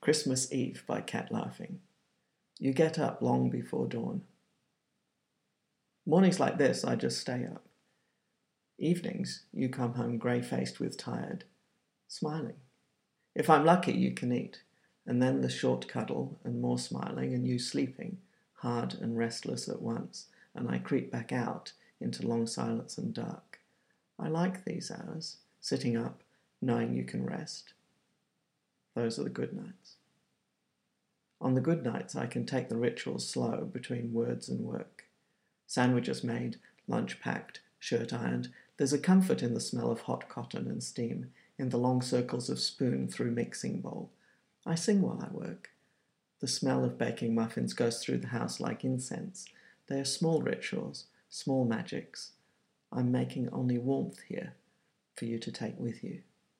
Christmas Eve by Cat Laughing. You get up long before dawn. Mornings like this, I just stay up. Evenings, you come home grey-faced with tired, smiling. If I'm lucky, you can eat, and then the short cuddle and more smiling and you sleeping, hard and restless at once, and I creep back out into long silence and dark. I like these hours, sitting up, knowing you can rest. Those are the good nights. On the good nights, I can take the rituals slow between words and work. Sandwiches made, lunch packed, shirt ironed. There's a comfort in the smell of hot cotton and steam, in the long circles of spoon through mixing bowl. I sing while I work. The smell of baking muffins goes through the house like incense. They are small rituals, small magics. I'm making only warmth here for you to take with you.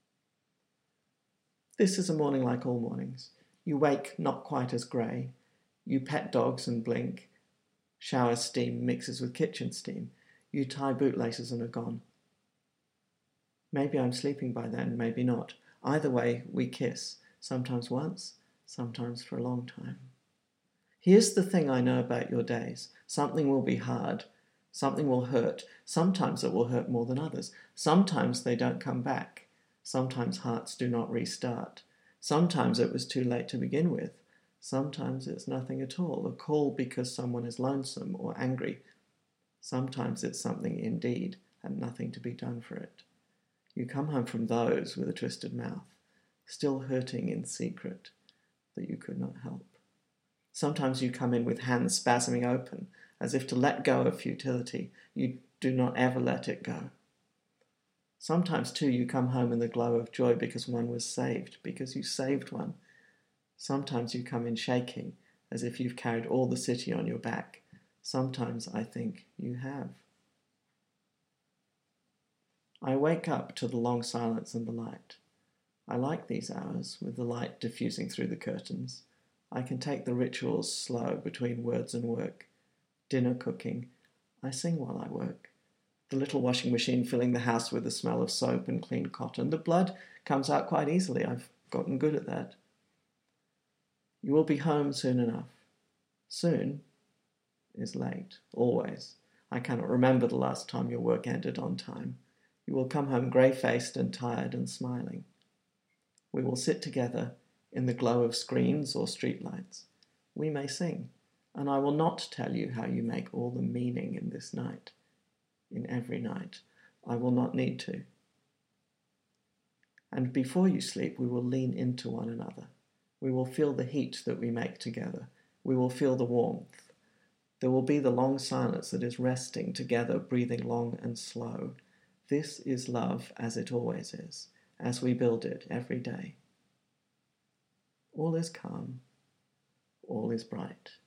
This is a morning like all mornings. You wake not quite as grey. You pet dogs and blink. Shower steam mixes with kitchen steam. You tie bootlaces and are gone. Maybe I'm sleeping by then, maybe not. Either way, we kiss, sometimes once, sometimes for a long time. Here's the thing I know about your days. Something will be hard. Something will hurt. Sometimes it will hurt more than others. Sometimes they don't come back. Sometimes hearts do not restart. Sometimes it was too late to begin with. Sometimes it's nothing at all, a call because someone is lonesome or angry. Sometimes it's something indeed, and nothing to be done for it. You come home from those with a twisted mouth, still hurting in secret that you could not help. Sometimes you come in with hands spasming open, as if to let go of futility. You do not ever let it go. Sometimes, too, you come home in the glow of joy because one was saved, because you saved one. Sometimes you come in shaking, as if you've carried all the city on your back. Sometimes I think you have. I wake up to the long silence and the light. I like these hours, with the light diffusing through the curtains. I can take the rituals slow between words and work. Dinner cooking. I sing while I work. The little washing machine filling the house with the smell of soap and clean cotton. The blood comes out quite easily. I've gotten good at that. You will be home soon enough. Soon is late, always. I cannot remember the last time your work ended on time. You will come home grey-faced and tired and smiling. We will sit together in the glow of screens or streetlights. We may sing, and I will not tell you how you make all the meaning in this night. In every night. I will not need to. And before you sleep, we will lean into one another. We will feel the heat that we make together. We will feel the warmth. There will be the long silence that is resting together, breathing long and slow. This is love as it always is, as we build it every day. All is calm. All is bright.